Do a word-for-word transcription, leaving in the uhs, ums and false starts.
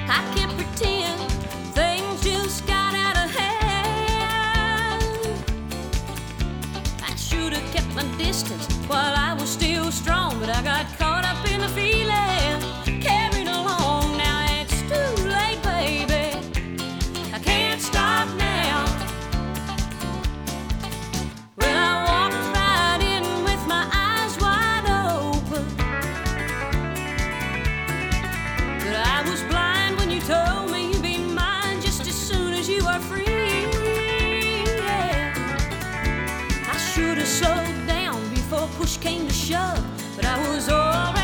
I can't pretend things just got out of hand. I should have kept my distance while I was still strong, but I got caught up in the feeling, carried along. Now it's too late, baby. I can't stop now. Well, I walked right in with my eyes wide open, but I was blind when you told me you'd be mine just as soon as you are free. Yeah. I should have slowed down before push came to shove, but I was all